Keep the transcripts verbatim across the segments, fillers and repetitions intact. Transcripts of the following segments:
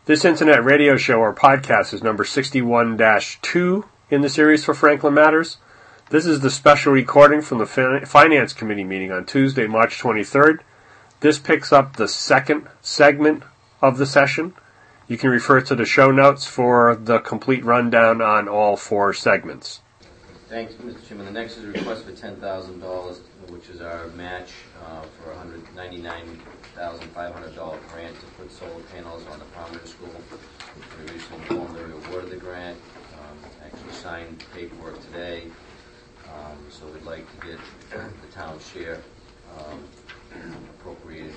This internet radio show or podcast is number sixty-one dash two in the series for Franklin Matters. This is the special recording from the fin- Finance Committee meeting on Tuesday, March twenty-third. This picks up the second segment of the session. You can refer to the show notes for the complete rundown on all four segments. Thanks, Mister Chairman. The next is a request for ten thousand dollars, which is our match uh, for a one hundred ninety-nine thousand five hundred dollars grant to put solar panels on the Palmer School. We recently informed that we awarded the grant, um, actually signed paperwork today, um, so we'd like to get the town's share um, appropriated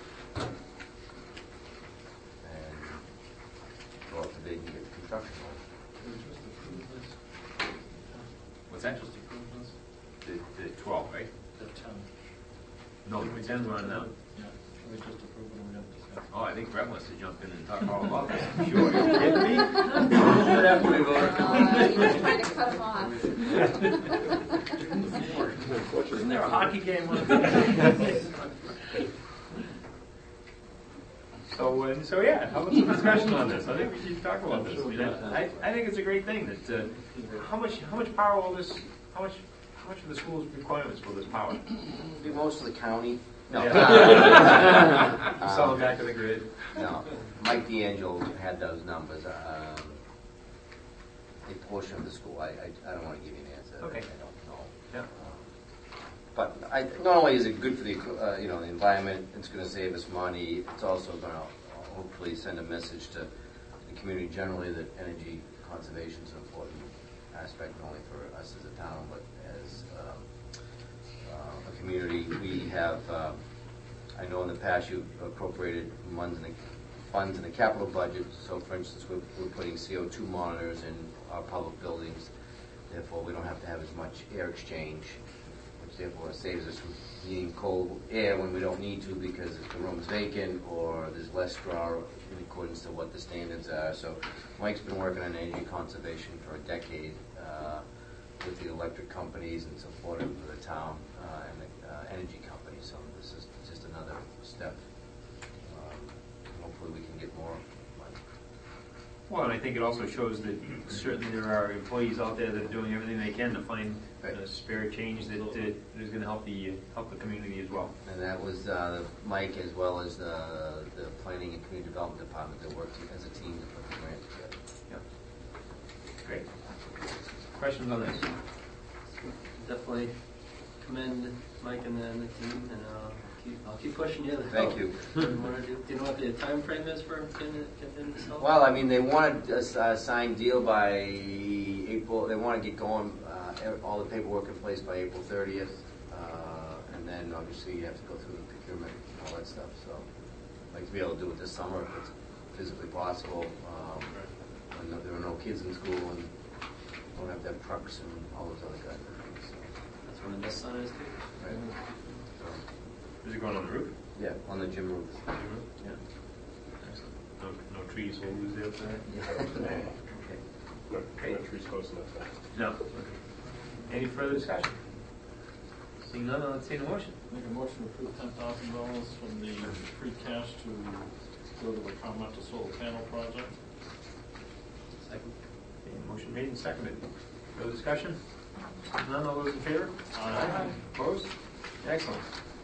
and go out to bid and get construction on. What's that? Just approve this? The, the twelve, right? The ten. No, the ten's running out. Yeah, should we just approve it and we have to discuss? Oh, I think Brett wants to jump in and talk all about this. Sure, you kidding me? Right after we vote. Uh, you were trying to cut him off. Isn't there a hockey game on? So, uh, so yeah, how about some discussion on this? I think we should talk about this. I, mean, I, I think it's a great thing that, uh, how much, how much power will this, how much, how much of the school's requirements will this power? It'll be most of the county. No. Yeah. Sell it back to the grid. No. Mike D'Angelo had those numbers. Um, a portion of the school. I, I, I don't want to give you an answer. Okay. I don't know. Yeah. Um, but I, not only is it good for the uh, you know the environment, it's going to save us money. It's also going to hopefully send a message to the community generally that energy conservation is an important aspect, not only for us as a town, but as um, uh, a community. We have, uh, I know in the past you've appropriated funds in the, funds in the capital budget. So, for instance, we're, we're putting C O two monitors in our public buildings. Therefore, we don't have to have as much air exchange, which therefore saves us from needing cold air when we don't need to because the room's vacant or there's less draw in accordance to what the standards are. So Mike's been working on energy conservation for a decade uh, with the electric companies and supported with the town uh, and the uh, energy companies. So this is just another step. Um, hopefully we can get more money. Well, and I think it also shows that certainly there are employees out there that are doing everything they can to find Right. a spare change that, uh, that is going to help the uh, help the community as well. And that was uh, Mike as well as the, the Planning and Community Development Department that worked as a team to put the grant together. Yep. Great. Questions on this? Definitely commend Mike and the, and the team, and uh, keep, I'll keep pushing you. Thank you. What do, you want to do? Do you know what the time frame is for getting, getting this help? Well, I mean, they wanted a uh, signed deal by April. They want to get going, uh, all the paperwork in place by April thirtieth, uh, and then obviously you have to go through the procurement and all that stuff. So I'd like to be able to do it this summer if it's physically possible. Um, and there are no kids in school and don't have to have trucks and all those other kinds of things. So, That's when the sun is too. right. So, Is it going on the roof? yeah, on the gym roof. Yeah. Excellent. No, no trees will lose there for that? Okay. No, no trees close enough. No. Okay. Any further discussion? Seeing none, I'll entertain a motion. Make a motion to approve ten thousand dollars from the free cash to go to the Carmetta Solar Panel Project. Second. Okay, motion made and seconded. Further discussion? Seeing none, all those in favor? Aye. Opposed? Excellent.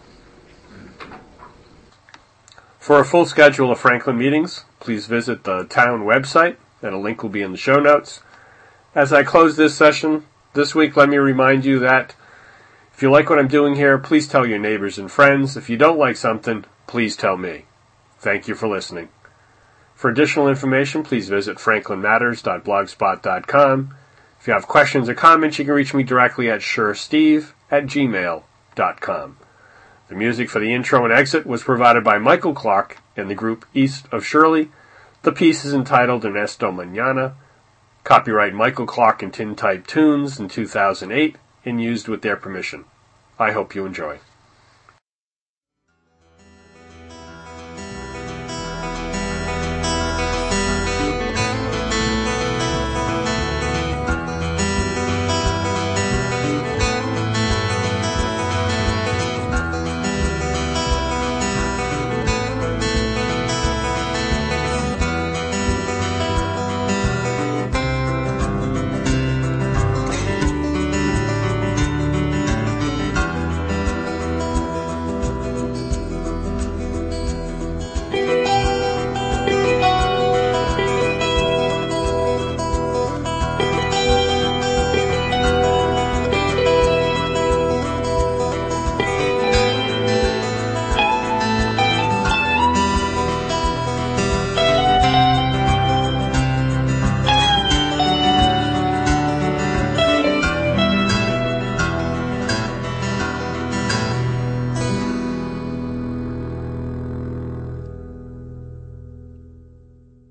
For a full schedule of Franklin meetings, please visit the town website, and a link will be in the show notes. As I close this session this week, let me remind you that if you like what I'm doing here, please tell your neighbors and friends. If you don't like something, please tell me. Thank you for listening. For additional information, please visit franklin matters dot blogspot dot com. If you have questions or comments, you can reach me directly at suresteve at gmail dot com. The music for the intro and exit was provided by Michael Clark and the group East of Shirley. The piece is entitled Ernesto Mañana. Copyright Michael Clark and Tintype Tunes in two thousand eight and used with their permission. I hope you enjoy.